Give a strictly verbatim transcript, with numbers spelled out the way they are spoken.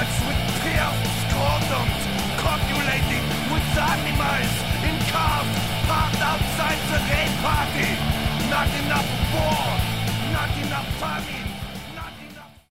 Animals with pierced scrotums, copulating with the animals in cars parked outside the rave party. Not enough war, not enough famine.